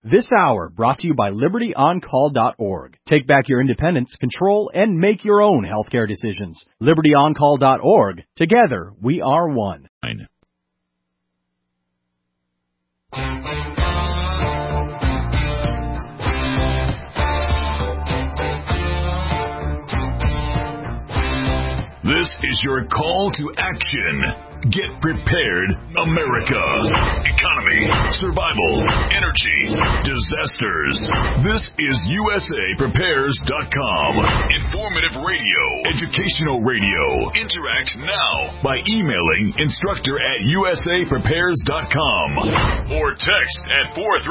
This hour brought to you by LibertyOnCall.org. Take back your independence, control, and make your own healthcare decisions. LibertyOnCall.org. Together, we are one. This is your call to action. Get prepared, America. Economy, survival, energy, disasters. This is USAPrepares.com. Informative radio, educational radio. Interact now by emailing instructor@USAPrepares.com or text at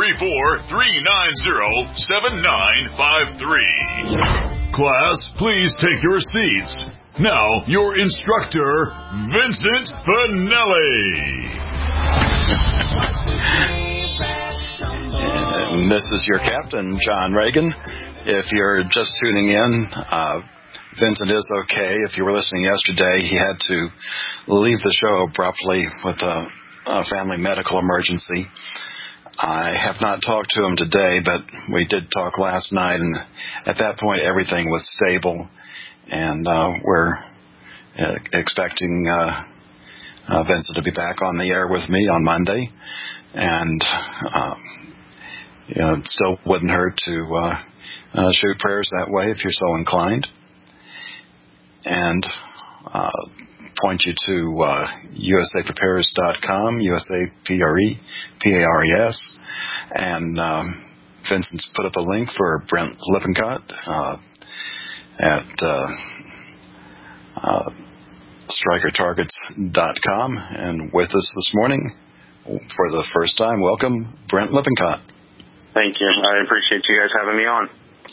434-390-7953. Class, please take your seats. Now, your instructor, Vincent Finelli. And this is your captain, John Reagan. If you're just tuning in, Vincent is okay. If you were listening yesterday, he had to leave the show abruptly with a family medical emergency. I have not talked to him today, but we did talk last night, and at that point everything was stable. And we're expecting Vincent to be back on the air with me on Monday. And, it still wouldn't hurt to shoot prayers that way if you're so inclined. And point you to USAPrepares.com, USAPREPARES. And Vincent's put up a link for Brent Lippincott at StrikerTargets.com. And with us this morning, for the first time, welcome, Brent Lippincott. Thank you. I appreciate you guys having me on.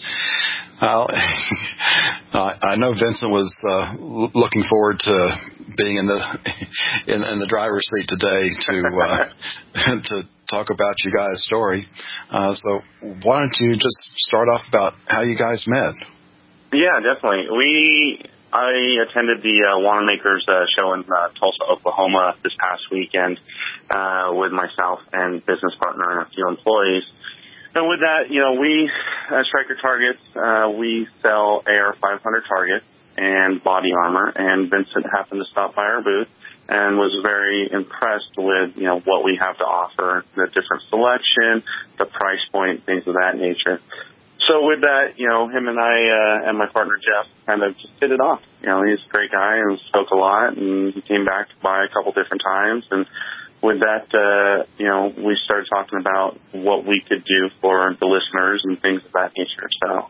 I know Vincent was looking forward to being in the driver's seat today to talk about you guys' story. So why don't you just start off about how you guys met? Yeah, definitely. I attended the Wanamaker's show in Tulsa, Oklahoma this past weekend with myself and business partner and a few employees. And with that, we, as Striker Targets, we sell AR-500 targets and body armor. And Vincent happened to stop by our booth and was very impressed with, what we have to offer, the different selection, the price point, things of that nature. So with that, him and I and my partner Jeff kind of just hit it off. He's a great guy and spoke a lot, and he came back by a couple different times. And with that, we started talking about what we could do for the listeners and things of that nature. So,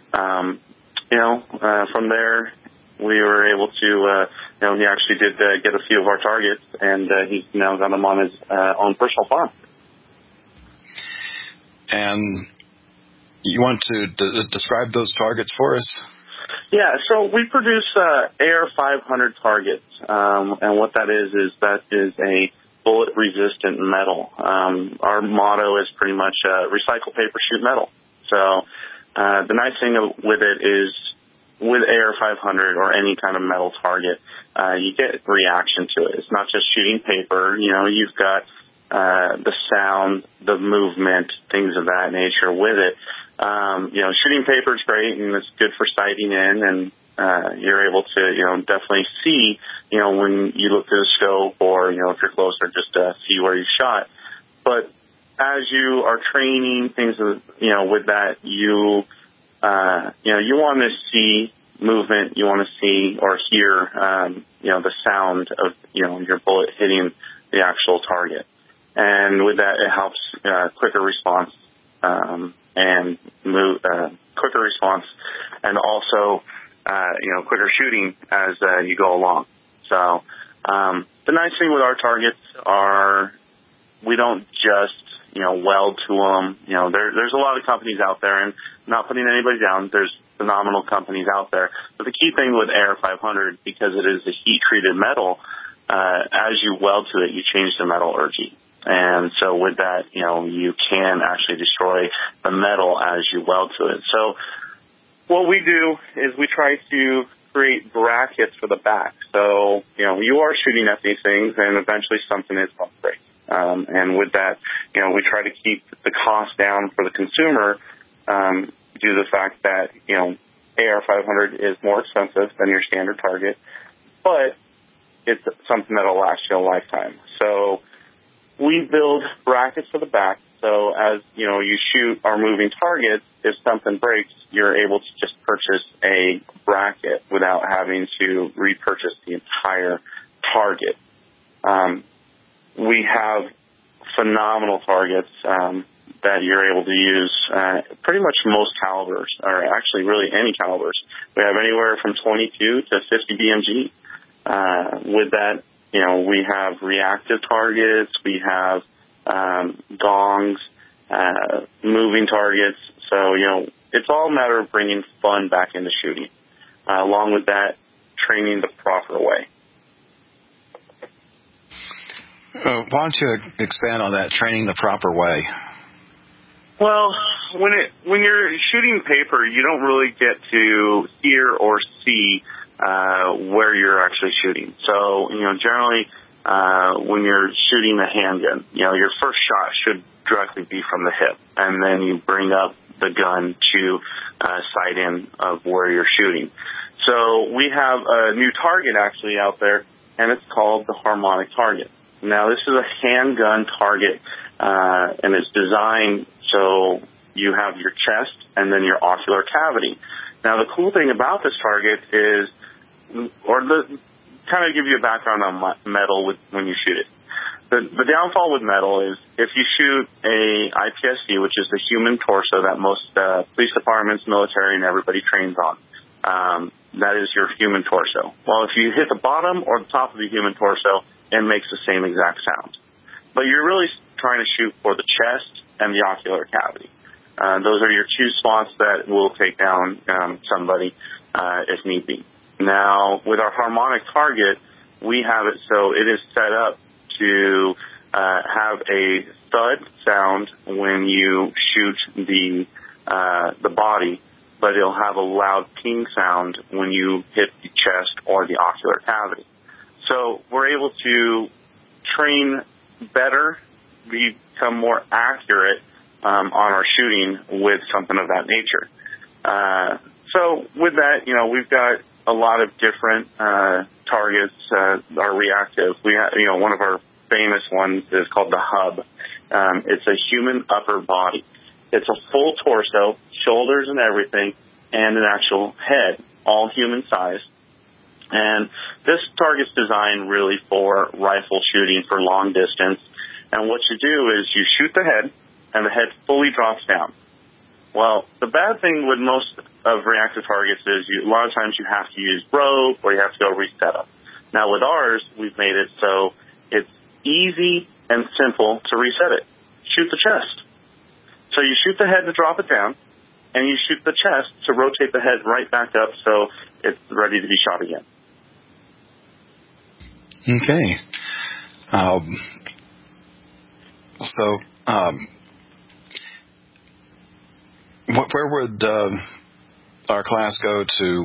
from there, we were able to, he actually did get a few of our targets, and he's now got them on his own personal farm. And you want to describe those targets for us? Yeah, so we produce AR-500 targets, and what that is a bullet-resistant metal. Our motto is pretty much recycle paper, shoot metal. So the nice thing with it is with AR-500 or any kind of metal target, you get reaction to it. It's not just shooting paper. You've got the sound, the movement, things of that nature with it. Shooting paper is great, and it's good for sighting in, and you're able to, definitely see, when you look through the scope or, if you're closer, just see where you shot. But as you are training things, with that, you want to see movement, you want to see or hear, the sound of, your bullet hitting the actual target. And with that, it helps quicker response, and quicker response, and also, quicker shooting as you go along. So the nice thing with our targets are we don't just, weld to them. There's a lot of companies out there, and not putting anybody down, there's phenomenal companies out there. But the key thing with AR-500, because it is a heat-treated metal, as you weld to it, you change the metallurgy. And so with that, you can actually destroy the metal as you weld to it. So what we do is we try to create brackets for the back. So, you are shooting at these things, and eventually something is going to break. And with that, we try to keep the cost down for the consumer due to the fact that, AR500 is more expensive than your standard target, but it's something that'll last you a lifetime. So we build brackets for the back. So as, you shoot our moving targets, if something breaks, you're able to just purchase a bracket without having to repurchase the entire target. We have phenomenal targets that you're able to use pretty much most calibers, or actually really any calibers. We have anywhere from 22 to 50 BMG. With that, we have reactive targets, we have gongs, moving targets. So, it's all a matter of bringing fun back into shooting. Along with that, training the proper way. Why don't you expand on that, training the proper way? Well, when you're shooting paper, you don't really get to hear or see where you're actually shooting. So, generally, when you're shooting a handgun, your first shot should directly be from the hip, and then you bring up the gun to sight in of where you're shooting. So we have a new target actually out there, and it's called the harmonic target. Now, this is a handgun target, and it's designed so you have your chest and then your ocular cavity. Now, the cool thing about this target is, kind of give you a background on metal when you shoot it. The downfall with metal is if you shoot a IPSC, which is the human torso that most police departments, military, and everybody trains on, that is your human torso. Well, if you hit the bottom or the top of the human torso, it makes the same exact sound. But you're really trying to shoot for the chest and the ocular cavity. Those are your two spots that will take down somebody if need be. Now, with our harmonic target, we have it so it is set up to have a thud sound when you shoot the body, but it'll have a loud ping sound when you hit the chest or the ocular cavity. So we're able to train better, become more accurate on our shooting with something of that nature. So with that, we've got a lot of different targets are reactive. We have, one of our famous ones is called the Hub. It's a human upper body. It's a full torso, shoulders and everything, and an actual head, all human size. And this target's designed really for rifle shooting for long distance. And what you do is you shoot the head, and the head fully drops down. Well, the bad thing with most of reactive targets is a lot of times you have to use rope or you have to go reset up. Now with ours, we've made it so it's easy and simple to reset it. Shoot the chest. So you shoot the head to drop it down, and you shoot the chest to rotate the head right back up so it's ready to be shot again. Okay. Where would our class go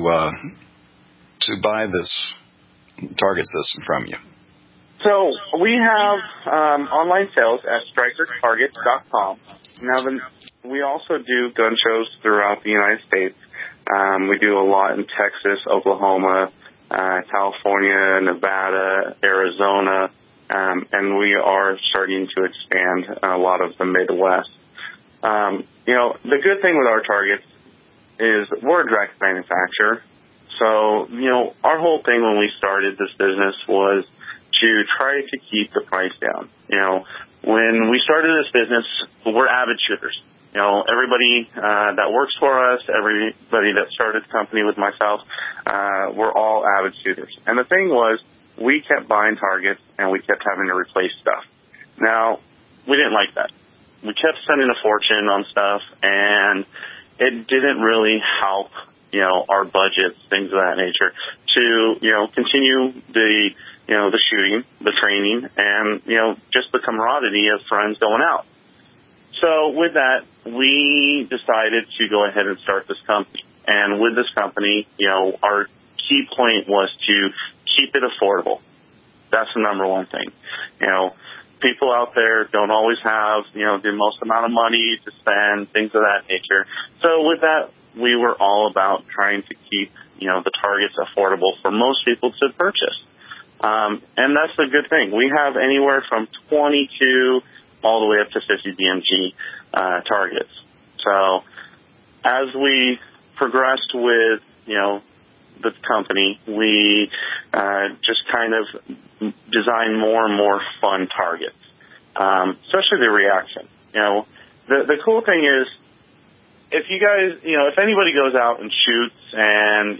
to buy this target system from you? So we have online sales at strikertargets.com. Now, we also do gun shows throughout the United States. We do a lot in Texas, Oklahoma, California, Nevada, Arizona, and we are starting to expand a lot of the Midwest. The good thing with our targets is we're a direct manufacturer. So, our whole thing when we started this business was to try to keep the price down. When we started this business, we're avid shooters. Everybody that works for us, everybody that started the company with myself, we're all avid shooters. And the thing was, we kept buying targets and we kept having to replace stuff. Now, we didn't like that. We kept spending a fortune on stuff, and it didn't really help, our budgets, things of that nature, to, continue the shooting, the training, and, just the camaraderie of friends going out. So with that, we decided to go ahead and start this company. And with this company, our key point was to keep it affordable. That's the number one thing. people out there don't always have, the most amount of money to spend, things of that nature. So with that, we were all about trying to keep, the targets affordable for most people to purchase. And that's the good thing. We have anywhere from 22 all the way up to 50 BMG targets. So as we progressed with, the company, we just kind of design more and more fun targets, especially the reaction. The cool thing is, if you guys, if anybody goes out and shoots and,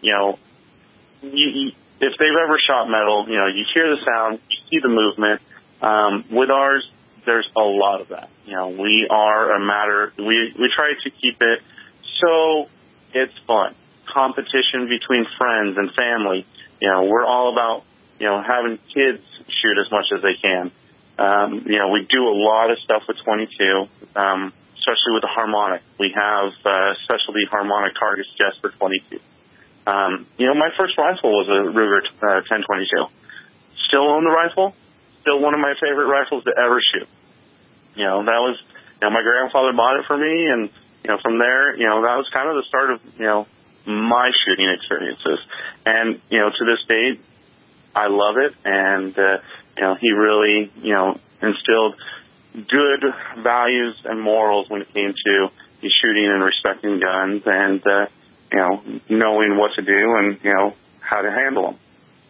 if they've ever shot metal, you hear the sound, you see the movement. With ours, there's a lot of that. We try to keep it so it's fun. Competition between friends and family. We're all about, having kids shoot as much as they can. We do a lot of stuff with 22, especially with the harmonic. We have specialty harmonic targets just for 22. My first rifle was a Ruger 1022. Still own the rifle. Still one of my favorite rifles to ever shoot. That was, my grandfather bought it for me, and, from there, that was kind of the start of, my shooting experiences. And, to this day, I love it. And, he really, instilled good values and morals when it came to shooting and respecting guns and, knowing what to do and, how to handle them.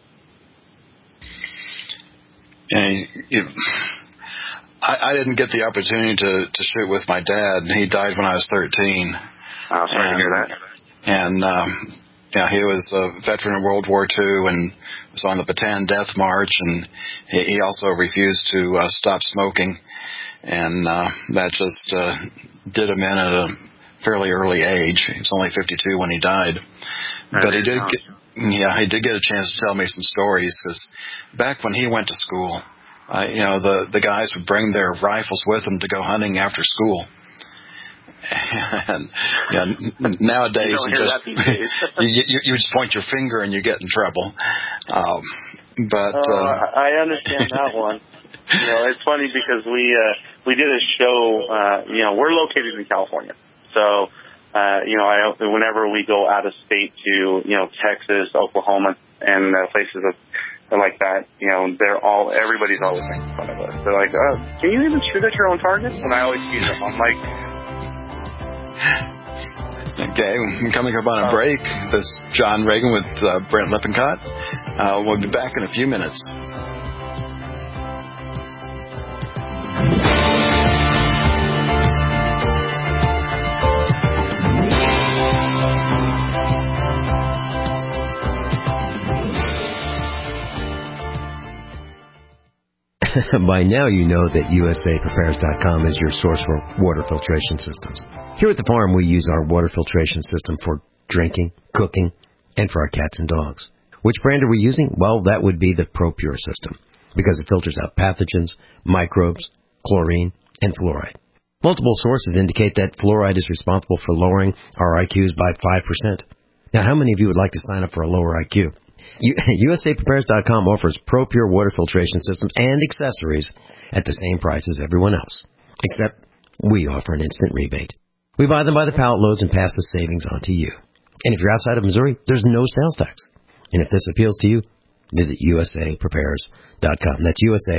I didn't get the opportunity to shoot with my dad. He died when I was 13. I'm sorry to hear that. And, he was a veteran in World War II and was on the Bataan Death March, and he also refused to stop smoking. And that just did him in at a fairly early age. He was only 52 when he died. But he did get a chance to tell me some stories, because back when he went to school, the guys would bring their rifles with them to go hunting after school. And nowadays you just point your finger and you get in trouble. I understand that one. It's funny because we did a show. We're located in California, so whenever we go out of state to Texas, Oklahoma, and places like that, everybody's always making fun of us. They're like, "Oh, can you even shoot at your own targets?" And I always tease them. I'm like, okay, coming up on a break. This is John Reagan with Brent Lippincott. We'll be back in a few minutes. By now you know that USAPrepares.com is your source for water filtration systems. Here at the farm, we use our water filtration system for drinking, cooking, and for our cats and dogs. Which brand are we using? Well, that would be the ProPure system, because it filters out pathogens, microbes, chlorine, and fluoride. Multiple sources indicate that fluoride is responsible for lowering our IQs by 5%. Now, how many of you would like to sign up for a lower IQ? USAPrepares.com offers ProPure water filtration systems and accessories at the same price as everyone else, except we offer an instant rebate. We buy them by the pallet loads and pass the savings on to you. And if you're outside of Missouri, there's no sales tax. And if this appeals to you, visit USAPrepares.com. That's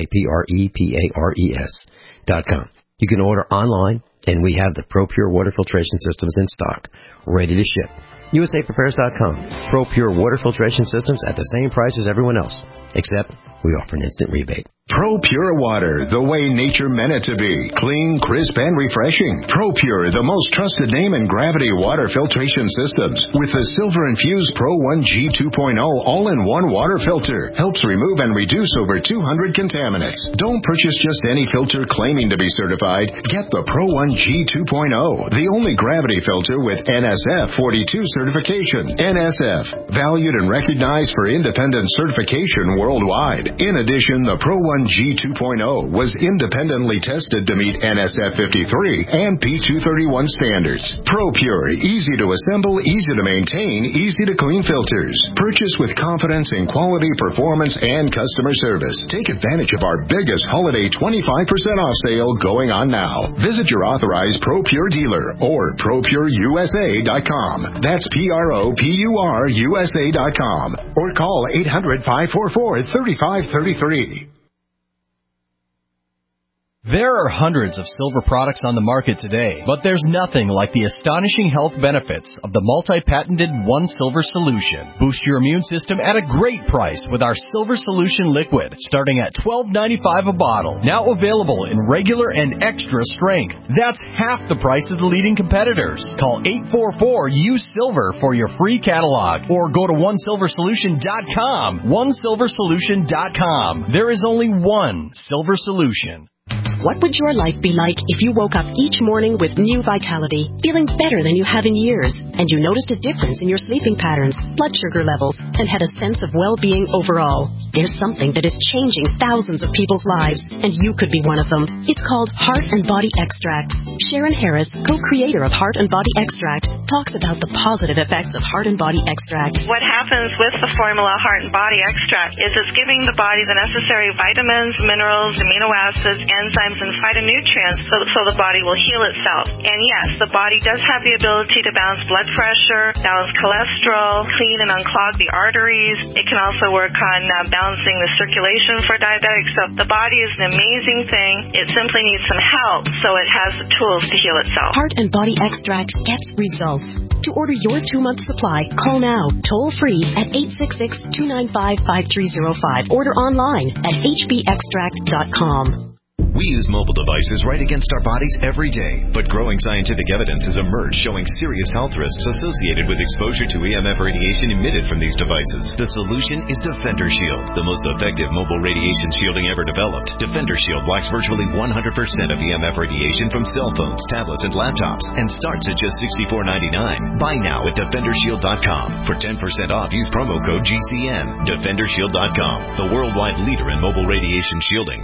USAPrepares.com. You can order online, and we have the ProPure water filtration systems in stock, ready to ship. USAPrepares.com. ProPure water filtration systems at the same price as everyone else, except we offer an instant rebate. ProPure water, the way nature meant it to be. Clean, crisp, and refreshing. ProPure, the most trusted name in gravity water filtration systems. With the silver-infused Pro 1G 2.0 all-in-one water filter. Helps remove and reduce over 200 contaminants. Don't purchase just any filter claiming to be certified. Get the Pro 1G G 2.0, the only gravity filter with NSF 42 certification. NSF, valued and recognized for independent certification worldwide. In addition, the Pro 1 G 2.0 was independently tested to meet NSF 53 and P231 standards. ProPure, easy to assemble, easy to maintain, easy to clean filters. Purchase with confidence in quality, performance, and customer service. Take advantage of our biggest holiday 25% off sale going on now. Visit your authorized ProPure dealer or ProPureUSA.com. That's ProPureUSA.com. Or call 800-544-3533. There are hundreds of silver products on the market today, but there's nothing like the astonishing health benefits of the multi-patented One Silver Solution. Boost your immune system at a great price with our Silver Solution Liquid, starting at $12.95 a bottle. Now available in regular and extra strength. That's half the price of the leading competitors. Call 844-USILVER for your free catalog, or go to OneSilverSolution.com. OneSilverSolution.com. There is only one Silver Solution. What would your life be like if you woke up each morning with new vitality, feeling better than you have in years, and you noticed a difference in your sleeping patterns, blood sugar levels, and had a sense of well-being overall? There's something that is changing thousands of people's lives, and you could be one of them. It's called Heart and Body Extract. Sharon Harris, co-creator of Heart and Body Extract, talks about the positive effects of Heart and Body Extract. What happens with the formula Heart and Body Extract is it's giving the body the necessary vitamins, minerals, amino acids, enzymes, and phytonutrients so the body will heal itself. And yes, the body does have the ability to balance blood pressure, balance cholesterol, clean and unclog the arteries. It can also work on balancing the circulation for diabetics. So the body is an amazing thing. It simply needs some help so it has the tools to heal itself. Heart and Body Extract gets results. To order your 2-month supply, call now, toll free at 866-295-5305. Order online at hbextract.com. We use mobile devices right against our bodies every day, but growing scientific evidence has emerged showing serious health risks associated with exposure to EMF radiation emitted from these devices. The solution is Defender Shield, the most effective mobile radiation shielding ever developed. Defender Shield blocks virtually 100% of EMF radiation from cell phones, tablets, and laptops, and starts at just $64.99. Buy now at DefenderShield.com. For 10% off, use promo code GCN. DefenderShield.com, the worldwide leader in mobile radiation shielding.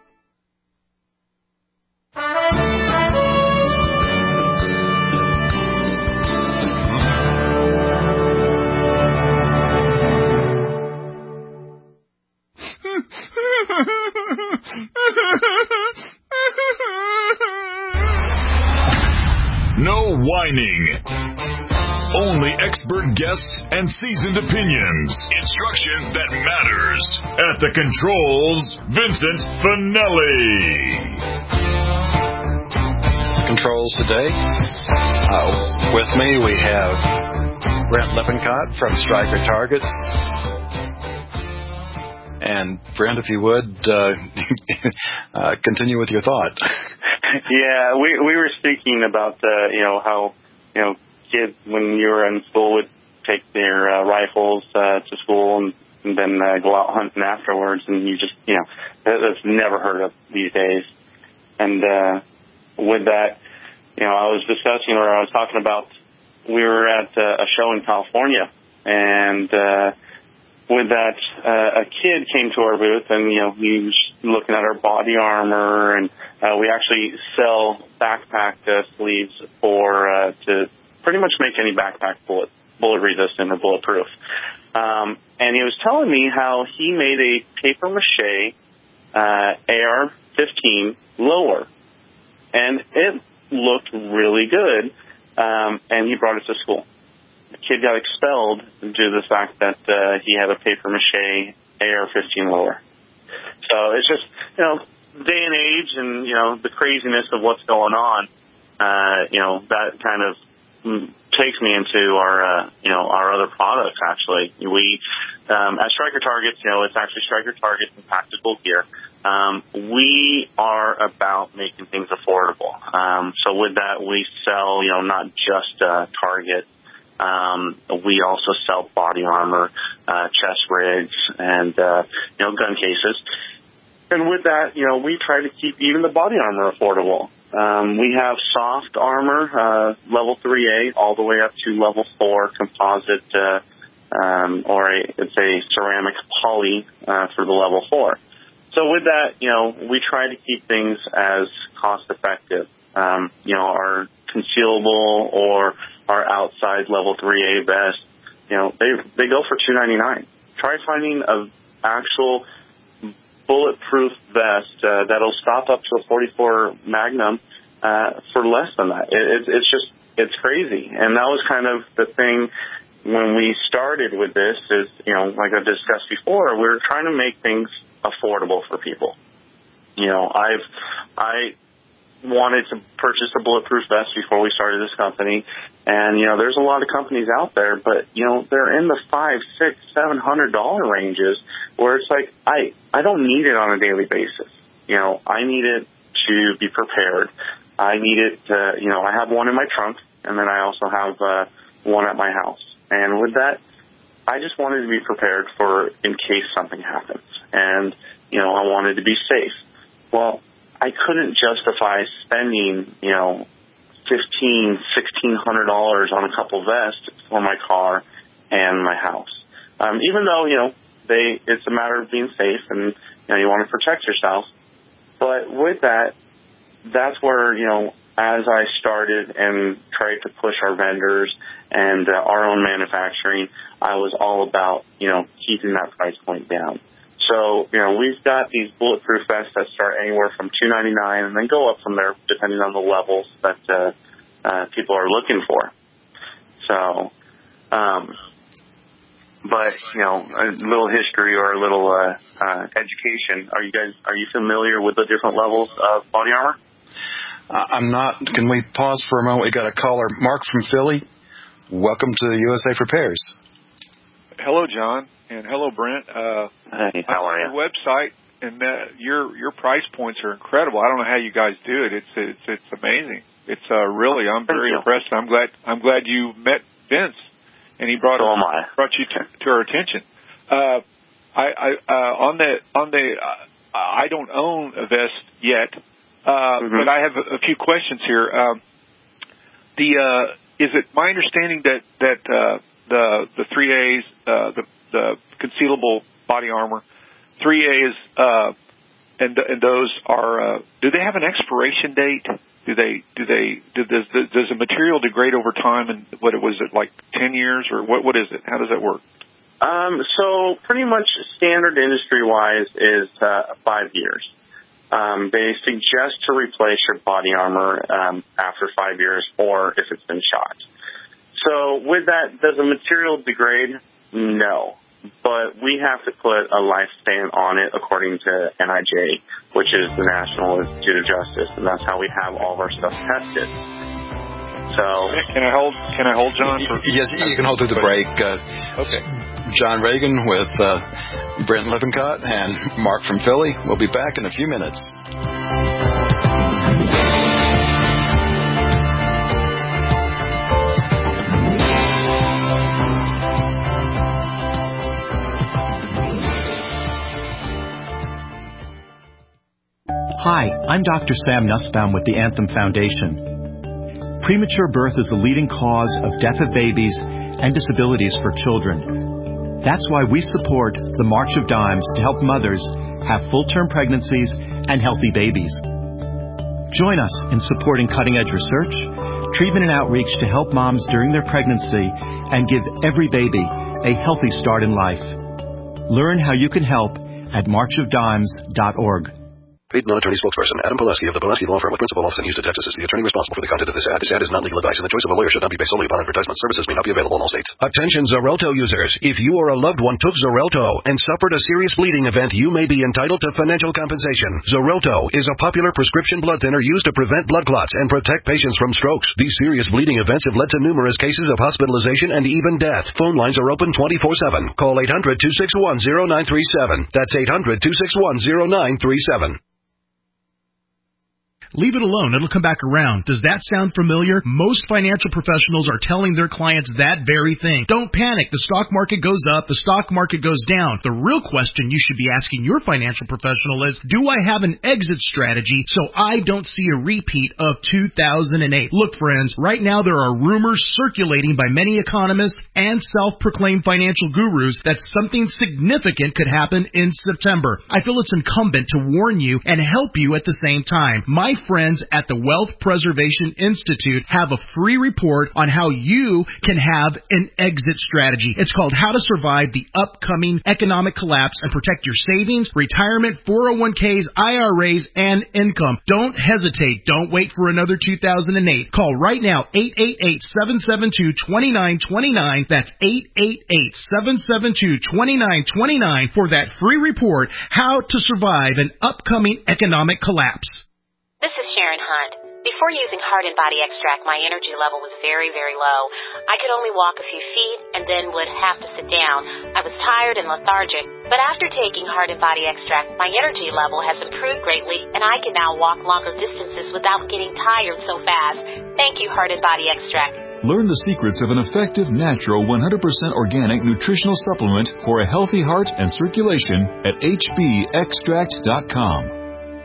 No whining. Only expert guests and seasoned opinions. Instruction that matters. At the controls, Vincent Finelli. Controls today. With me we have Brent Lippincott from Striker Targets. And Brent, if you would, continue with your thought. Yeah, we were speaking about how kids when you were in school would take their rifles to school and then go out hunting afterwards, and you just that's never heard of these days. And with that, I was discussing, or I was talking about, we were at a show in California, and with that, a kid came to our booth, and he was looking at our body armor, and we actually sell backpack sleeves for to pretty much make any backpack bullet resistant or bulletproof. And he was telling me how he made a paper mache AR-15 lower, and it looked really good. And he brought it to school. The kid got expelled due to the fact that he had a paper mache AR-15 lower. So it's just, day and age and, the craziness of what's going on, that kind of takes me into our other products, actually. We, at Striker Targets, it's actually Striker Targets and Tactical Gear. We are about making things affordable. So with that, we sell, not just target. We also sell body armor, chest rigs, and, gun cases. And with that, we try to keep even the body armor affordable. We have soft armor, level 3A, all the way up to level 4 composite, it's a ceramic poly for the level 4. So with that, we try to keep things as cost effective. Our concealable or our outside level 3A vest, they go for $299. Try finding an actual bulletproof vest that'll stop up to a 44 Magnum for less than that. It's crazy. And that was kind of the thing when we started with this is, like I discussed before, we were trying to make things affordable for people. I wanted to purchase a bulletproof vest before we started this company, and there's a lot of companies out there, but they're in the $500, $600, $700 ranges, where it's like I don't need it on a daily basis. I need it to be prepared. I need it to, I have one in my trunk, and then I also have one at my house. And with that, I just wanted to be prepared for in case something happens. And, I wanted to be safe. Well, I couldn't justify spending, $1,500, $1,600 on a couple vests for my car and my house. Even though, it's a matter of being safe and, you want to protect yourself. But with that, that's where, as I started and tried to push our vendors and our own manufacturing, I was all about, keeping that price point down. So, we've got these bulletproof vests that start anywhere from $299 and then go up from there depending on the levels that people are looking for. So, but, a little history or a little education. Are you familiar with the different levels of body armor? I'm not. Can we pause for a moment? We got a caller, Mark from Philly. Welcome to USA Prepares. Hello, John, and hello, Brent. Hey, how are you? Your website and your price points are incredible. I don't know how you guys do it. It's amazing. It's really. I'm very impressed. I'm glad you met Vince, and he brought you to our attention. I don't own a vest yet. But I have a few questions here. Is it my understanding that the 3As, the concealable body armor, 3As, and those are, do they have an expiration date? Does the material degrade over time? And what was it, like 10 years, or what is it? How does that work? So pretty much standard industry wise is 5 years. They suggest to replace your body armor after 5 years or if it's been shot. So with that, does the material degrade? No. But we have to put a lifespan on it according to NIJ, which is the National Institute of Justice, and that's how we have all of our stuff tested. So Can I hold John? Yes, you can hold through the break. Okay. John Reagan with Brent Lippincott and Mark from Philly. We'll be back in a few minutes. Hi, I'm Dr. Sam Nussbaum with the Anthem Foundation. Premature birth is the leading cause of death of babies and disabilities for children. That's why we support the March of Dimes to help mothers have full-term pregnancies and healthy babies. Join us in supporting cutting-edge research, treatment and outreach to help moms during their pregnancy and give every baby a healthy start in life. Learn how you can help at marchofdimes.org. Paid non-attorney spokesperson Adam Pulaski of the Pulaski Law Firm with principal office in Houston, Texas is the attorney responsible for the content of this ad. This ad is not legal advice, and the choice of a lawyer should not be based solely upon advertisement. Services may not be available in all states. Attention Xarelto users. If you or a loved one took Xarelto and suffered a serious bleeding event, you may be entitled to financial compensation. Xarelto is a popular prescription blood thinner used to prevent blood clots and protect patients from strokes. These serious bleeding events have led to numerous cases of hospitalization and even death. Phone lines are open 24/7. Call 800-261-0937. That's 800-261-0937. leave it alone. It'll come back around. Does that sound familiar? Most financial professionals are telling their clients that very thing. Don't panic. The stock market goes up. The stock market goes down. The real question you should be asking your financial professional is, do I have an exit strategy so I don't see a repeat of 2008? Look, friends, right now there are rumors circulating by many economists and self-proclaimed financial gurus that something significant could happen in September. I feel it's incumbent to warn you and help you at the same time. My friends at the Wealth Preservation Institute have a free report on how you can have an exit strategy. It's called How to Survive the Upcoming Economic Collapse and Protect Your Savings, Retirement, 401ks, IRAs, and Income. Don't hesitate. Don't wait for another 2008. Call right now, 888-772-2929. That's 888-772-2929 for that free report, How to Survive an Upcoming Economic Collapse. This is Sharon Hunt. Before using Heart and Body Extract, my energy level was very, very low. I could only walk a few feet and then would have to sit down. I was tired and lethargic. But after taking Heart and Body Extract, my energy level has improved greatly, and I can now walk longer distances without getting tired so fast. Thank you, Heart and Body Extract. Learn the secrets of an effective, natural, 100% organic nutritional supplement for a healthy heart and circulation at hbextract.com.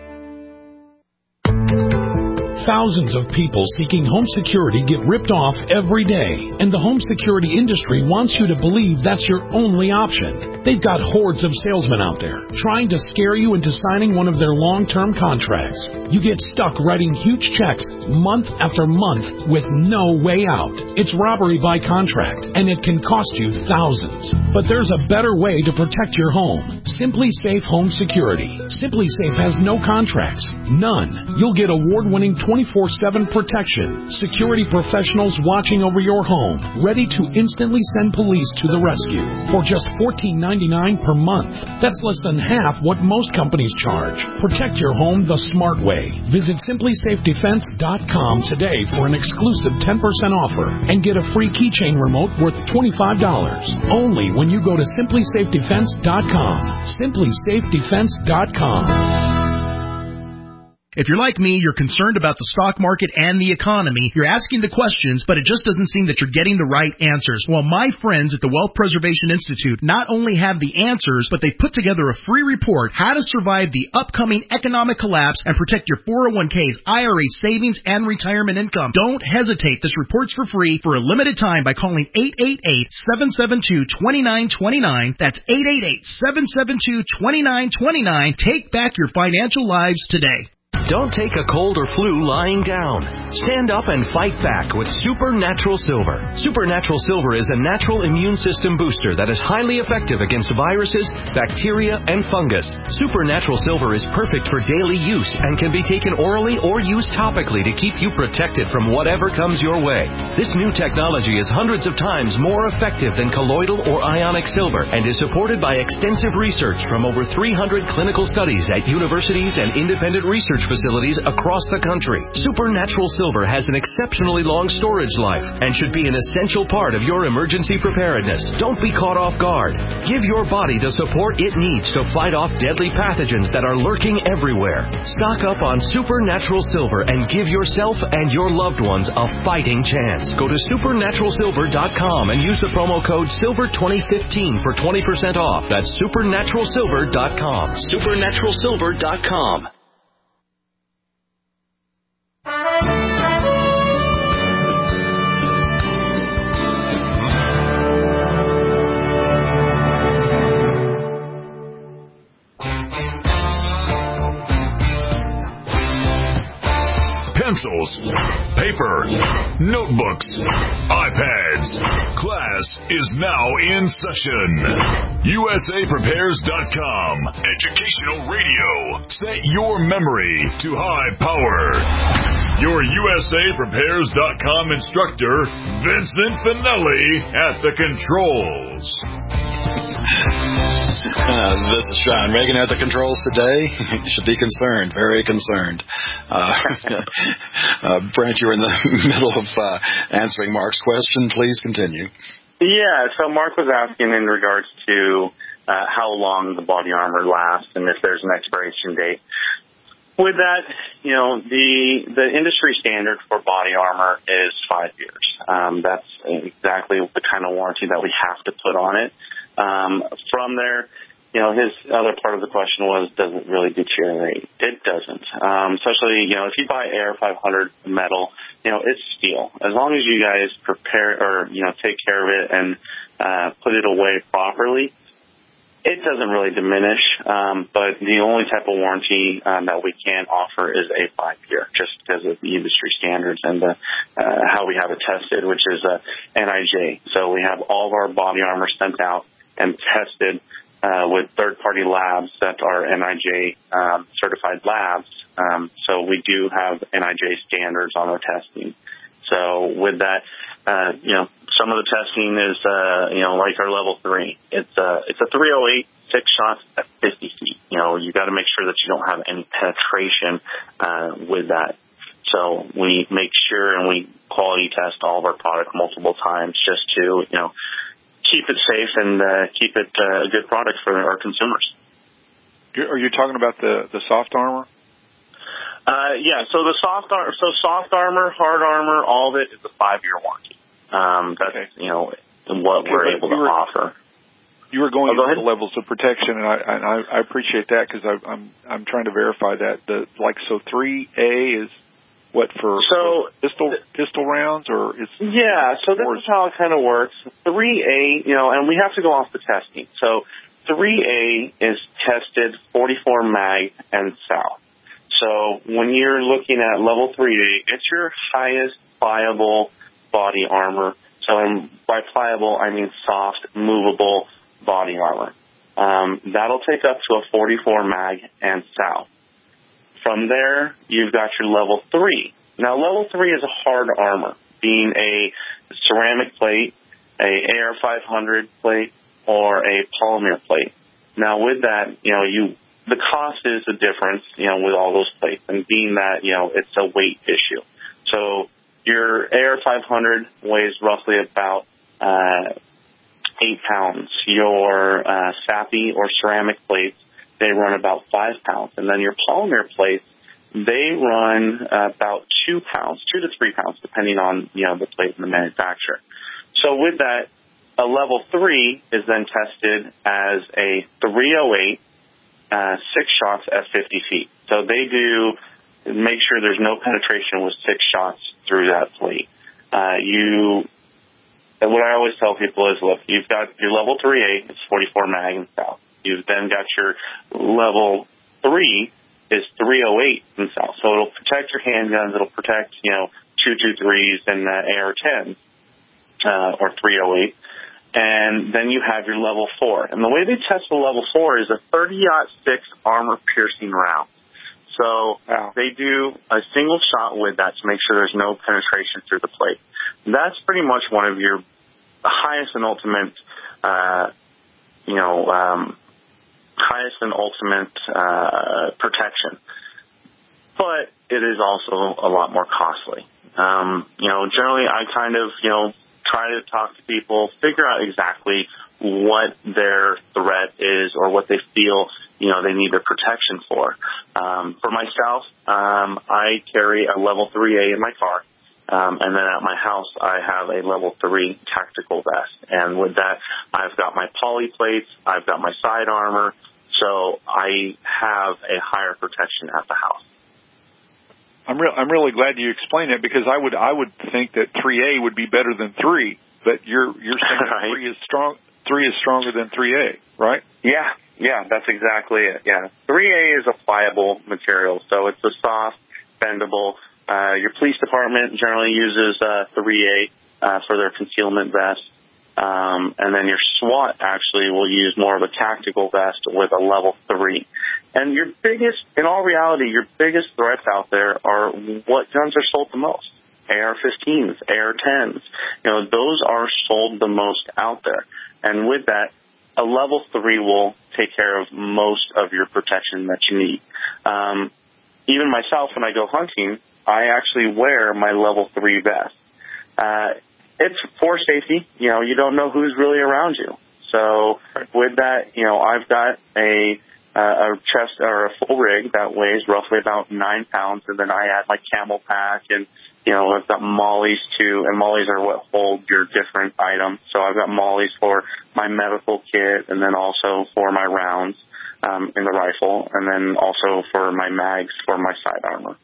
Thousands of people seeking home security get ripped off every day, and the home security industry wants you to believe that's your only option. They've got hordes of salesmen out there trying to scare you into signing one of their long-term contracts. You get stuck writing huge checks month after month with no way out. It's robbery by contract, and it can cost you thousands. But there's a better way to protect your home. Simply Safe Home Security. Simply Safe has no contracts. None. You'll get award-winning 24/7 protection. Security professionals watching over your home, ready to instantly send police to the rescue for just $14.99 per month. That's less than half what most companies charge. Protect your home the smart way. Visit simplysafedefense.com today for an exclusive 10% offer and get a free keychain remote worth $25. Only when you go to simplysafedefense.com. simplysafedefense.com. If you're like me, you're concerned about the stock market and the economy. You're asking the questions, but it just doesn't seem that you're getting the right answers. Well, my friends at the Wealth Preservation Institute not only have the answers, but they've put together a free report, How to Survive the Upcoming Economic Collapse and Protect Your 401ks, IRAs, Savings, and Retirement Income. Don't hesitate. This report's for free for a limited time by calling 888-772-2929. That's 888-772-2929. Take back your financial lives today. Don't take a cold or flu lying down. Stand up and fight back with Supernatural Silver. Supernatural Silver is a natural immune system booster that is highly effective against viruses, bacteria, and fungus. Supernatural Silver is perfect for daily use and can be taken orally or used topically to keep you protected from whatever comes your way. This new technology is hundreds of times more effective than colloidal or ionic silver and is supported by extensive research from over 300 clinical studies at universities and independent research facilities across the country. Supernatural Silver has an exceptionally long storage life and should be an essential part of your emergency preparedness. Don't be caught off guard. Give your body the support it needs to fight off deadly pathogens that are lurking everywhere. Stock up on Supernatural Silver and give yourself and your loved ones a fighting chance. Go to supernaturalsilver.com and use the promo code SILVER2015 for 20% off. That's supernaturalsilver.com. supernaturalsilver.com. Pencils, paper, notebooks, iPads. Class is now in session. USAPrepares.com. Educational radio. Set your memory to high power. Your USAPrepares.com instructor, Vincent Finelli, at the controls. This is John Reagan at the controls today. You should be concerned, very concerned. Brent, you're in the middle of answering Mark's question. Please continue. Yeah, so Mark was asking in regards to how long the body armor lasts and if there's an expiration date. With that, the industry standard for body armor is 5 years. That's exactly the kind of warranty that we have to put on it. From there, his other part of the question was, does it really deteriorate? It doesn't. Especially, if you buy AR500 metal, it's steel. As long as you guys prepare or, take care of it and put it away properly, it doesn't really diminish. But the only type of warranty that we can offer is a 5-year, just because of the industry standards and how we have it tested, which is NIJ. So we have all of our body armor sent out and tested with third-party labs that are NIJ certified labs. So we do have NIJ standards on our testing. So with that, some of the testing is, like our level 3. It's a 308, 6 shots at 50 feet. You got to make sure that you don't have any penetration with that. So we make sure and we quality test all of our product multiple times just to, keep it safe and keep it a good product for our consumers. Are you talking about the soft armor? Yeah. So the soft armor, hard armor, all of it is a 5-year warranty. That's what we're able to offer. You were going into the levels of protection, and I appreciate that because I'm trying to verify that. So 3A is what for pistol rounds, or is so this is how it kind of works. 3A, and we have to go off the testing. So 3A is tested 44 mag and south. So when you're looking at level 3A, it's your highest pliable body armor. So by pliable, I mean soft, movable body armor. That'll take up to a 44 mag and south. From there, you've got your level 3. Now, level 3 is a hard armor, being a ceramic plate, a AR500 plate, or a polymer plate. Now, with that, the cost is the difference, with all those plates, and being that, it's a weight issue. So your AR500 weighs roughly about 8 pounds. Your SAPI or ceramic plates, they run about 5 pounds. And then your polymer plates, they run about 2 pounds, 2 to 3 pounds, depending on, the plate and the manufacturer. So with that, a level 3 is then tested as a 308, 6 shots at 50 feet. So they do make sure there's no penetration with 6 shots through that plate. And what I always tell people is, look, you've got your level 3A, it's 44 mag and south. You've then got your level 3 is 308 and south. So it'll protect your handguns, it'll protect, 223s and AR-10s, or 308. And then you have your level 4. And the way they test the level 4 is a 30-06 armor-piercing round. So they do a single shot with that to make sure there's no penetration through the plate. That's pretty much one of your highest and ultimate, protection. But it is also a lot more costly. Generally I kind of, try to talk to people, figure out exactly what their threat is or what they feel, they need their protection for. For myself, I carry a level 3A in my car. And then at my house, I have a level 3 tactical vest. And with that, I've got my poly plates, I've got my side armor, so I have a higher protection at the house. I'm really glad you explained it because I would think that 3A would be better than 3, but you're saying that 3 is strong. 3 is stronger than 3A, right? Yeah, that's exactly it. Yeah, 3A is a pliable material, so it's a soft, bendable. Your police department generally uses 3A for their concealment vest, and then your SWAT actually will use more of a tactical vest with a level 3. And in all reality, your biggest threats out there are what guns are sold the most. AR-15s, AR-10s. Those are sold the most out there. And with that, a level 3 will take care of most of your protection that you need. Even myself, when I go hunting, I actually wear my level 3 vest. It's for safety. You don't know who's really around you. So with that, I've got a chest or a full rig that weighs roughly about 9 pounds, and then I add my camel pack, and I've got mollies too, and mollies are what hold your different items. So I've got mollies for my medical kit, and then also for my rounds in the rifle, and then also for my mags for my sidearms.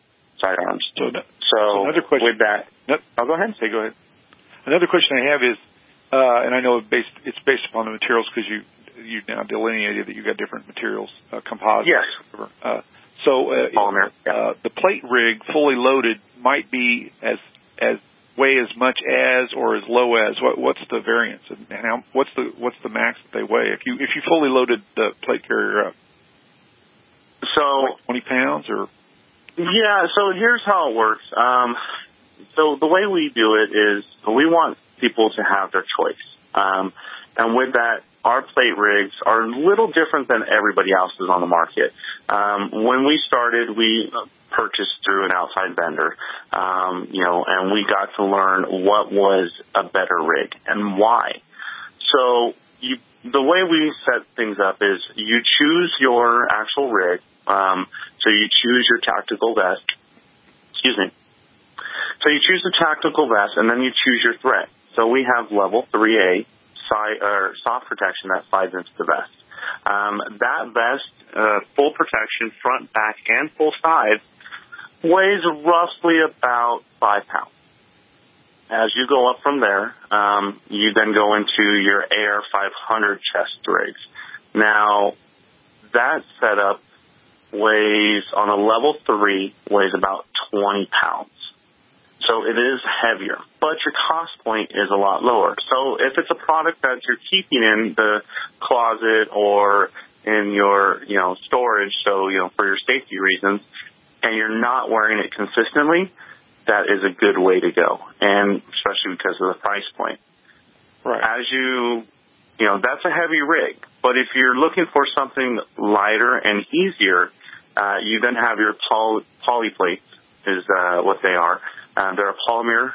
So another question with that, go ahead. Go ahead. Another question I have is, and I know it's based upon the materials because you now delineated that you got different materials, composites. Yes. Polymer. The plate rig fully loaded might be as weigh as much as or as low as what's the variance and what's the max that they weigh if you fully loaded the plate carrier up? So like 20 pounds or? Yeah. So here's how it works. So the way we do it is we want people to have their choice. And with that, our plate rigs are a little different than everybody else's on the market. When we started, we purchased through an outside vendor, and we got to learn what was a better rig and why. So the way we set things up is you choose your actual rig. So you choose your tactical vest. Excuse me. So you choose the tactical vest, and then you choose your threat. So we have level 3A soft protection that slides into the vest. That vest, full protection, front, back, and full sides, weighs roughly about 5 pounds. As you go up from there, you then go into your AR500 chest rigs. Now, that setup weighs, on a level 3, weighs about 20 pounds. So it is heavier, but your cost point is a lot lower. So if it's a product that you're keeping in the closet or in your, storage, so, for your safety reasons, and you're not wearing it consistently, that is a good way to go, and especially because of the price point. Right. As that's a heavy rig, but if you're looking for something lighter and easier, you then have your poly plates is what they are. They're a polymer,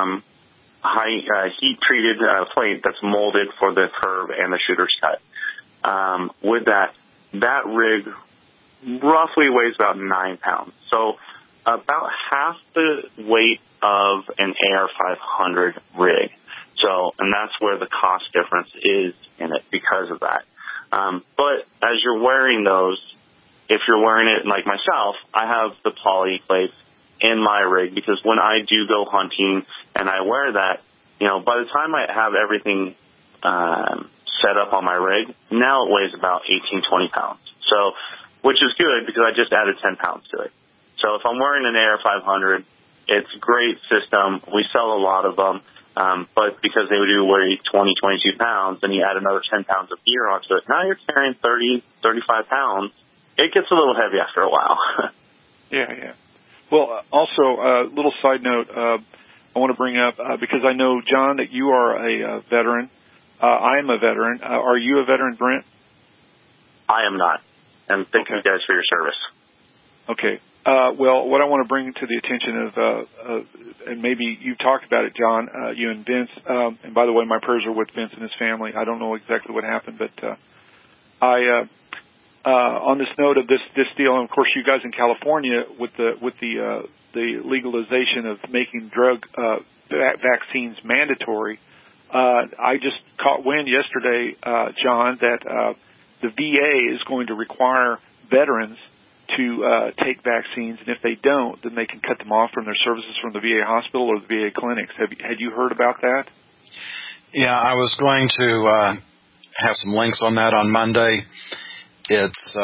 high heat-treated plate that's molded for the curve and the shooter's cut. With that rig roughly weighs about 9 pounds. So about half the weight of an AR500 rig. And that's where the cost difference is in it because of that. But as you're wearing those, if you're wearing it like myself, I have the poly plates in my rig because when I do go hunting and I wear that, by the time I have everything set up on my rig, now it weighs about 18, 20 pounds. So, which is good because I just added 10 pounds to it. So if I'm wearing an AR500, it's a great system. We sell a lot of them, but because they do weigh 20, 22 pounds, and you add another 10 pounds of gear onto it, now you're carrying 30, 35 pounds. It gets a little heavy after a while. Yeah. Well, also, a little side note I want to bring up, because I know, John, that you are a veteran. I am a veteran. Are you a veteran, Brent? I am not. And thank you guys for your service. Okay. Well, what I want to bring to the attention of, and maybe you talked about it, John, you and Vince, and by the way, my prayers are with Vince and his family. I don't know exactly what happened, but on this note of this deal, and of course, you guys in California with the legalization of making drug vaccines mandatory, I just caught wind yesterday, John, that the VA is going to require veterans to take vaccines, and if they don't, then they can cut them off from their services from the VA hospital or the VA clinics. Had you heard about that? Yeah, I was going to have some links on that on Monday. It's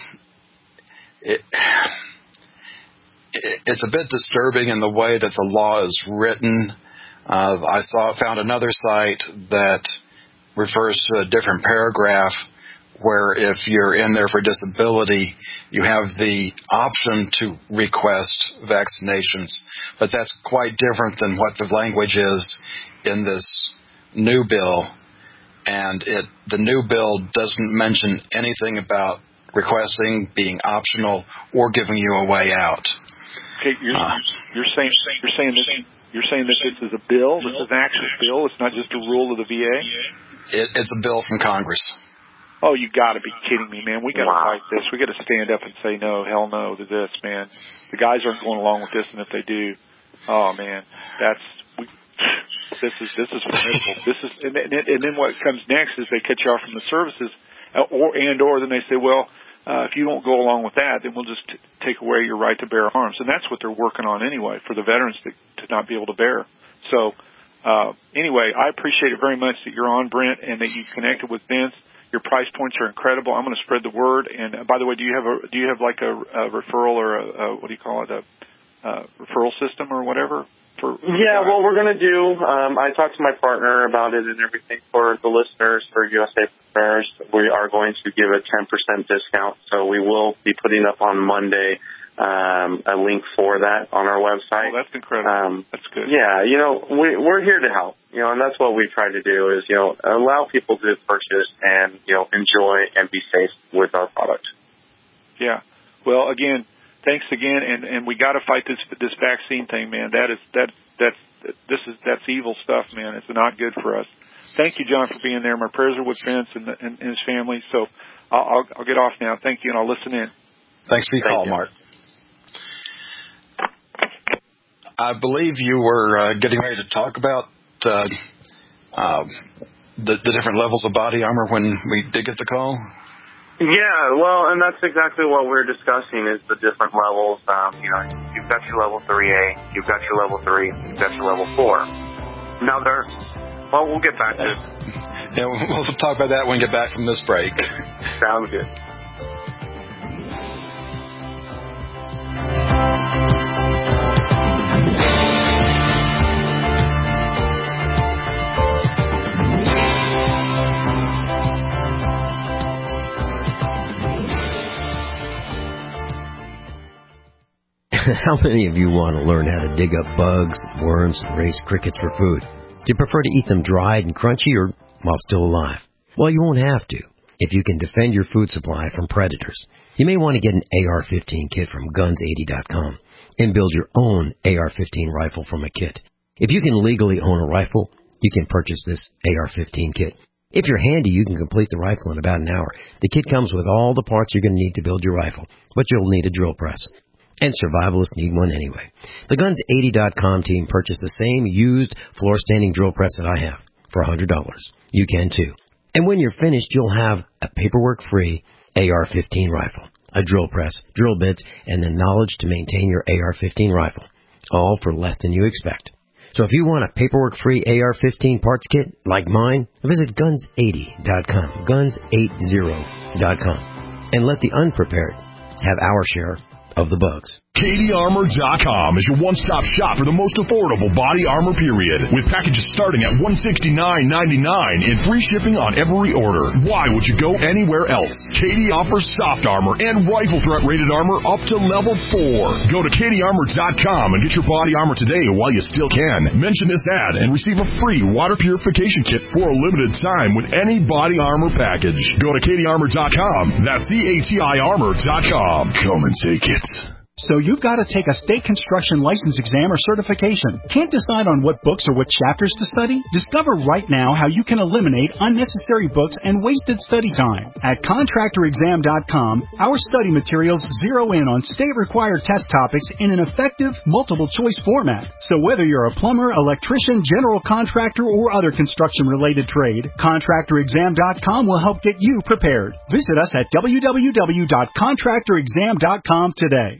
a bit disturbing in the way that the law is written. I found another site that refers to a different paragraph where if you're in there for disability, you have the option to request vaccinations. But that's quite different than what the language is in this new bill. And the new bill doesn't mention anything about requesting, being optional, or giving you a way out. Okay, you're saying that this is a bill. This is an actual bill. It's not just a rule of the VA. It's a bill from Congress. Oh, you got to be kidding me, man. We got to fight this. We got to stand up and say no, hell no to this, man. The guys aren't going along with this, and if they do, oh man, this is formidable. And then what comes next is they cut you off from the services, or then they say, well, if you don't go along with that, then we'll just take away your right to bear arms. And that's what they're working on anyway, for the veterans to not be able to bear. So anyway, I appreciate it very much that you're on, Brent, and that you connected with Vince. Your price points are incredible. I'm going to spread the word. And by the way, do you have like a referral or a what do you call it, a referral system or whatever? Well, we're going to do. I talked to my partner about it and everything for the listeners for USA Prepares. We are going to give a 10% discount. So we will be putting up on Monday a link for that on our website. Oh, that's incredible. That's good. Yeah, we're here to help, and that's what we try to do is, allow people to purchase and, enjoy and be safe with our product. Yeah. Well, again, thanks again, and we got to fight this vaccine thing, man. That's evil stuff, man. It's not good for us. Thank you, John, for being there. My prayers are with Vince and his family. So I'll get off now. Thank you, and I'll listen in. Thanks for your call, Mark. I believe you were getting ready to talk about the different levels of body armor when we did get the call. Yeah, well, and that's exactly what we're discussing is the different levels. You've got your level 3A, you've got your level 3, you've got your level 4. Now we'll get back to it. Yeah, we'll talk about that when we get back from this break. Sounds good. How many of you want to learn how to dig up bugs, worms, and raise crickets for food? Do you prefer to eat them dried and crunchy or while still alive? Well, you won't have to if you can defend your food supply from predators. You may want to get an AR-15 kit from Guns80.com and build your own AR-15 rifle from a kit. If you can legally own a rifle, you can purchase this AR-15 kit. If you're handy, you can complete the rifle in about an hour. The kit comes with all the parts you're going to need to build your rifle, but you'll need a drill press. And survivalists need one anyway. The Guns80.com team purchased the same used floor-standing drill press that I have for $100. You can too. And when you're finished, you'll have a paperwork-free AR-15 rifle, a drill press, drill bits, and the knowledge to maintain your AR-15 rifle, all for less than you expect. So if you want a paperwork-free AR-15 parts kit like mine, visit Guns80.com, Guns80.com, and let the unprepared have our share of the bugs. CatieArmor.com is your one-stop shop for the most affordable body armor period, with packages starting at $169.99 and free shipping on every order. Why would you go anywhere else? Katie offers soft armor and rifle threat rated armor up to level 4. Go to CatieArmor.com and get your body armor today while you still can. Mention this ad and receive a free water purification kit for a limited time with any body armor package. Go to CatieArmor.com. That's CATIArmor.com. Come and take it. So you've got to take a state construction license exam or certification. Can't decide on what books or what chapters to study? Discover right now how you can eliminate unnecessary books and wasted study time. At ContractorExam.com, our study materials zero in on state-required test topics in an effective, multiple-choice format. So whether you're a plumber, electrician, general contractor, or other construction-related trade, ContractorExam.com will help get you prepared. Visit us at www.ContractorExam.com today.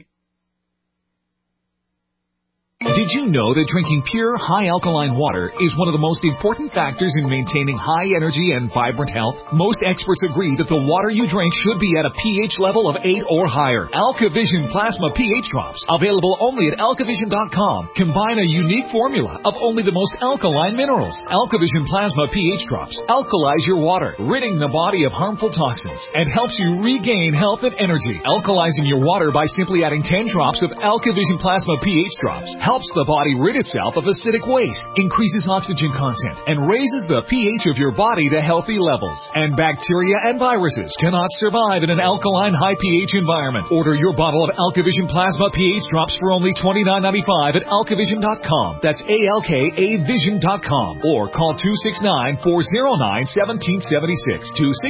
Did you know that drinking pure, high-alkaline water is one of the most important factors in maintaining high energy and vibrant health? Most experts agree that the water you drink should be at a pH level of 8 or higher. AlkaVision Plasma pH Drops, available only at AlkaVision.com, combine a unique formula of only the most alkaline minerals. AlkaVision Plasma pH Drops alkalize your water, ridding the body of harmful toxins, and helps you regain health and energy. Alkalizing your water by simply adding 10 drops of AlkaVision Plasma pH Drops helps the body rid itself of acidic waste, increases oxygen content, and raises the pH of your body to healthy levels. And bacteria and viruses cannot survive in an alkaline high pH environment. Order your bottle of AlkaVision Plasma pH drops for only $29.95 at alkavision.com. That's ALKAvision.com. Or call 269-409-1776.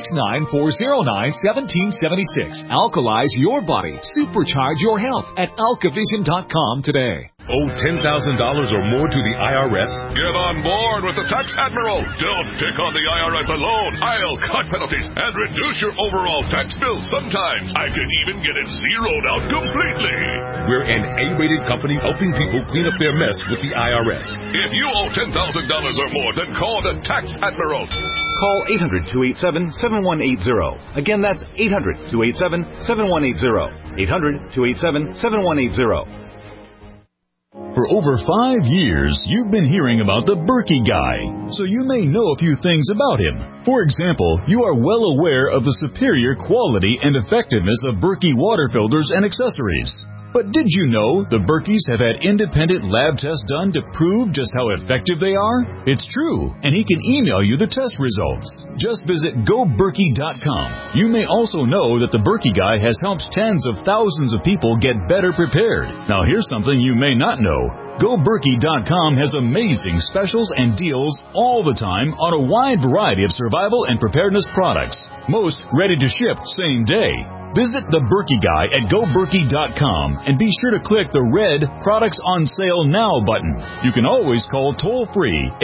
269-409-1776. Alkalize your body. Supercharge your health at alkavision.com today. Owe $10,000 or more to the IRS? Get on board with the Tax Admiral. Don't pick on the IRS alone. I'll cut penalties and reduce your overall tax bill. Sometimes I can even get it zeroed out completely. We're an A-rated company helping people clean up their mess with the IRS. If you owe $10,000 or more, then call the Tax Admiral. Call 800-287-7180. Again, that's 800-287-7180. 800-287-7180. For over 5 years, you've been hearing about the Berkey Guy, so you may know a few things about him. For example, you are well aware of the superior quality and effectiveness of Berkey water filters and accessories. But did you know the Berkeys have had independent lab tests done to prove just how effective they are? It's true, and he can email you the test results. Just visit GoBerkey.com. You may also know that the Berkey Guy has helped tens of thousands of people get better prepared. Now here's something you may not know. GoBerkey.com has amazing specials and deals all the time on a wide variety of survival and preparedness products. Most ready to ship same day. Visit the Berkey Guy at GoBerkey.com and be sure to click the red Products on Sale Now button. You can always call toll-free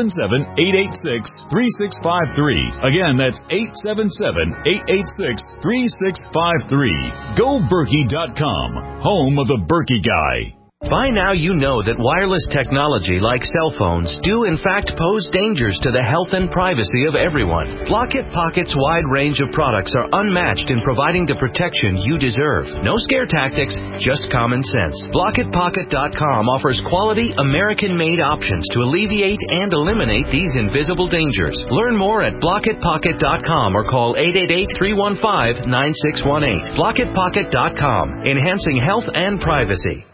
877-886-3653. Again, that's 877-886-3653. GoBerkey.com, home of the Berkey Guy. By now you know that wireless technology like cell phones do in fact pose dangers to the health and privacy of everyone. Block-It Pocket's wide range of products are unmatched in providing the protection you deserve. No scare tactics, just common sense. BlockItPocket.com offers quality American-made options to alleviate and eliminate these invisible dangers. Learn more at BlockItPocket.com or call 888-315-9618. BlockItPocket.com, enhancing health and privacy.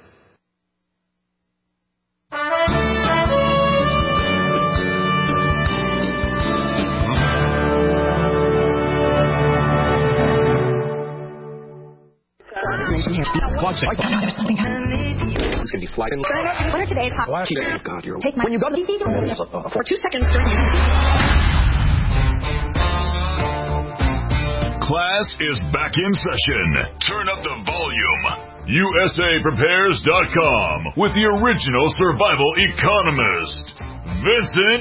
It's going to be sliding. What are today's hot? God, you're Take my. When you go to these for 2 seconds during. Class is back in session. Turn up the volume. USAPrepares.com with the original survival economist, Vincent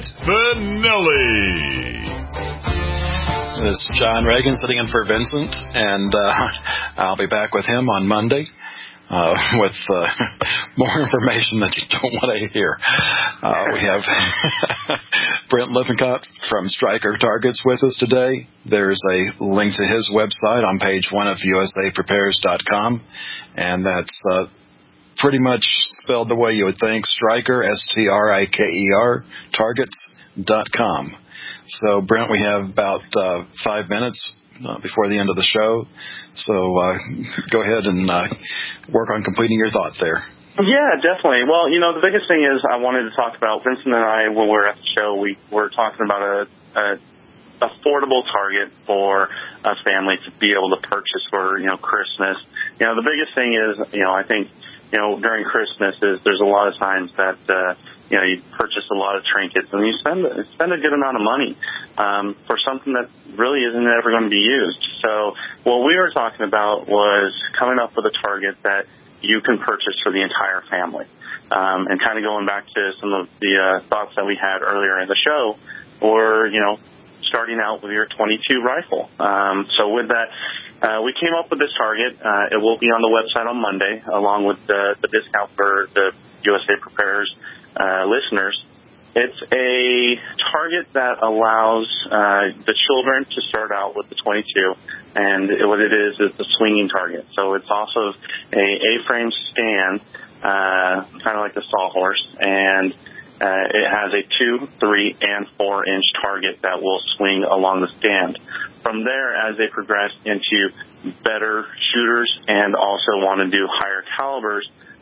Finelli. This is John Reagan sitting in for Vincent, and I'll be back with him on Monday with more information that you don't want to hear. We have Brent Lippincott from Stryker Targets with us today. There's a link to his website on page 1 of USAPrepares.com, and that's pretty much spelled the way you would think, Stryker, S-T-R-I-K-E-R, targets.com. So, Brent, we have about 5 minutes before the end of the show. So go ahead and work on completing your thought there. Yeah, definitely. Well, the biggest thing is I wanted to talk about, Vincent and I, when we were at the show, we were talking about a affordable target for a family to be able to purchase for, Christmas. The biggest thing is, I think, during Christmas is there's a lot of times that, you purchase a lot of trinkets and you spend a good amount of money for something that really isn't ever going to be used. So what we were talking about was coming up with a target that you can purchase for the entire family. And kind of going back to some of the thoughts that we had earlier in the show, or, starting out with your .22 rifle. So with that, we came up with this target. It will be on the website on Monday, along with the discount for the USA Prepares listeners. It's a target that allows the children to start out with the .22, and what it is the swinging target. So it's also a A-frame stand, kind of like the sawhorse, and it has a 2, 3, and 4-inch target that will swing along the stand. From there, as they progress into better shooters and also want to do higher calibers,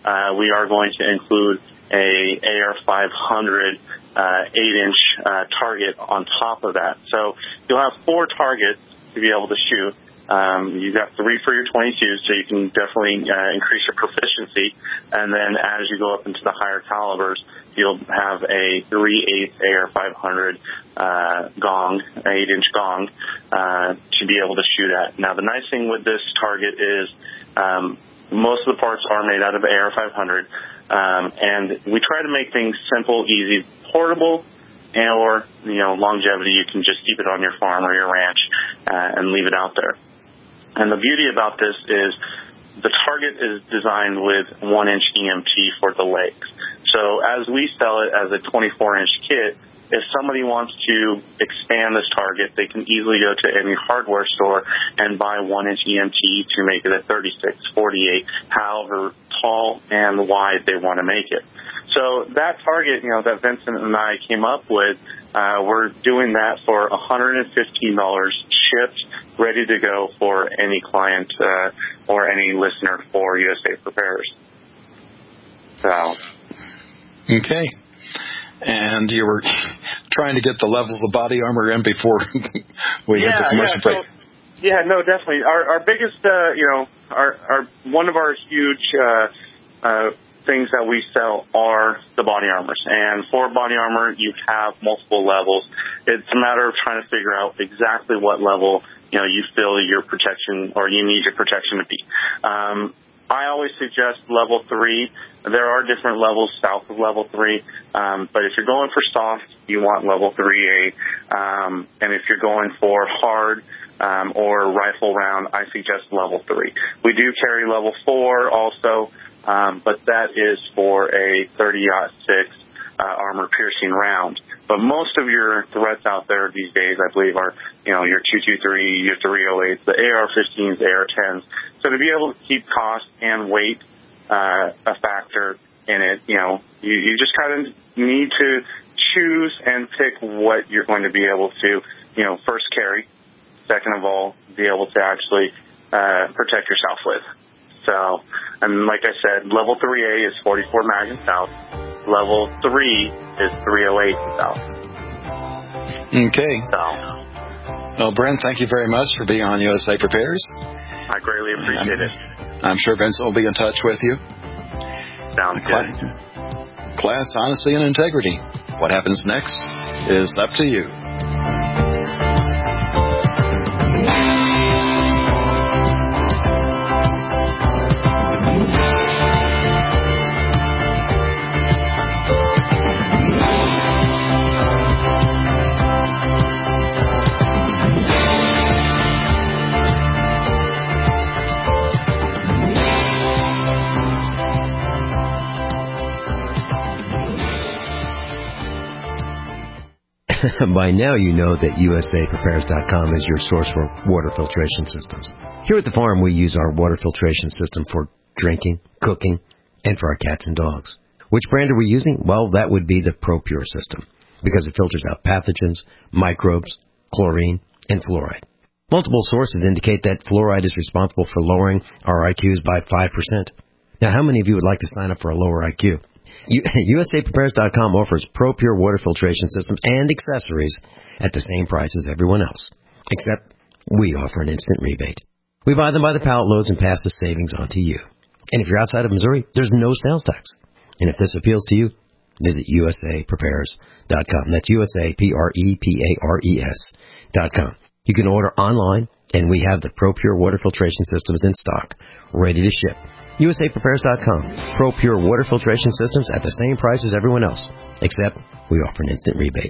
we are going to include a AR500 8-inch target on top of that. So you'll have 4 targets to be able to shoot. You've got 3 for your 22, so you can definitely increase your proficiency. And then as you go up into the higher calibers, you'll have a 3/8 AR500 gong, 8-inch gong, to be able to shoot at. Now, the nice thing with this target is most of the parts are made out of AR500, and we try to make things simple, easy, portable, or, longevity. You can just keep it on your farm or your ranch and leave it out there. And the beauty about this is the target is designed with 1-inch EMT for the legs. So as we sell it as a 24-inch kit, if somebody wants to expand this target, they can easily go to any hardware store and buy 1-inch EMT to make it a 36, 48, however tall and wide they want to make it. So that target, that Vincent and I came up with, we're doing that for $115 shipped, ready to go for any client or any listener for USA Prepares. So. Okay. And you were trying to get the levels of body armor in before we hit the commercial break. Yeah, no, definitely. Our biggest, our one of our huge things that we sell are the body armors. And for body armor, you have multiple levels. It's a matter of trying to figure out exactly what level, you feel your protection or you need your protection to be. I always suggest level 3. There are different levels south of level 3, but if you're going for soft, you want level 3A. And if you're going for hard or rifle round, I suggest level 3. We do carry level 4 also, but that is for a 30-06 armor-piercing round. But most of your threats out there these days, I believe, are, your 223, your 308s, the AR-15s, AR-10s. So to be able to keep cost and weight a factor in it, you just kind of need to choose and pick what you're going to be able to, first carry, second of all, be able to actually protect yourself with. So, and like I said, level 3A is 44 mag and south. Level 3 is 308 and south. Okay. Well, Brent, thank you very much for being on USA Prepares. I greatly appreciate it. I'm sure Vincent will be in touch with you. Sounds good. Class, honesty, and integrity. What happens next is up to you. By now you know that USAPrepares.com is your source for water filtration systems. Here at the farm we use our water filtration system for drinking, cooking, and for our cats and dogs. Which brand are we using? Well, that would be the ProPure system, because it filters out pathogens, microbes, chlorine, and fluoride. Multiple sources indicate that fluoride is responsible for lowering our IQs by 5%. Now, how many of you would like to sign up for a lower IQ? USAPrepares.com offers ProPure water filtration systems and accessories at the same price as everyone else, except we offer an instant rebate. We buy them by the pallet loads and pass the savings on to you. And if you're outside of Missouri, there's no sales tax. And if this appeals to you, visit USAPrepares.com. That's USAPrepares.com. You can order online, and we have the ProPure water filtration systems in stock, ready to ship. USAPrepares.com. ProPure water filtration systems at the same price as everyone else, except we offer an instant rebate.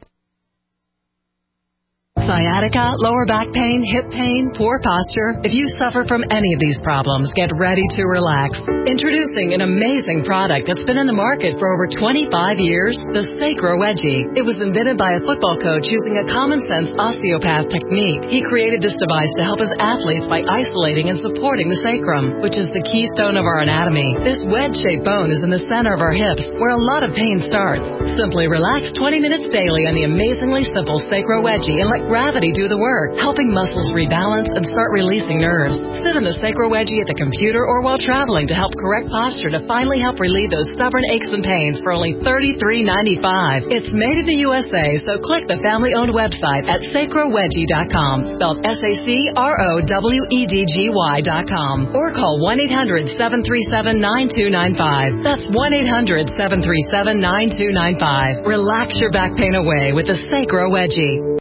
Sciatica, lower back pain, hip pain, poor posture. If you suffer from any of these problems, get ready to relax. Introducing an amazing product that's been in the market for over 25 years, the Sacro Wedgie. It was invented by a football coach using a common-sense osteopath technique. He created this device to help his athletes by isolating and supporting the sacrum, which is the keystone of our anatomy. This wedge-shaped bone is in the center of our hips, where a lot of pain starts. Simply relax 20 minutes daily on the amazingly simple Sacro Wedgie and let gravity do the work, helping muscles rebalance and start releasing nerves. Sit in the Sacro Wedgie at the computer or while traveling to help correct posture to finally help relieve those stubborn aches and pains for only $33.95. It's made in the USA, so click the family-owned website at sacrowedgie.com, spelled SACROWEDGY.com, or call 1-800-737-9295. That's 1-800-737-9295. Relax your back pain away with the Sacro Wedgie.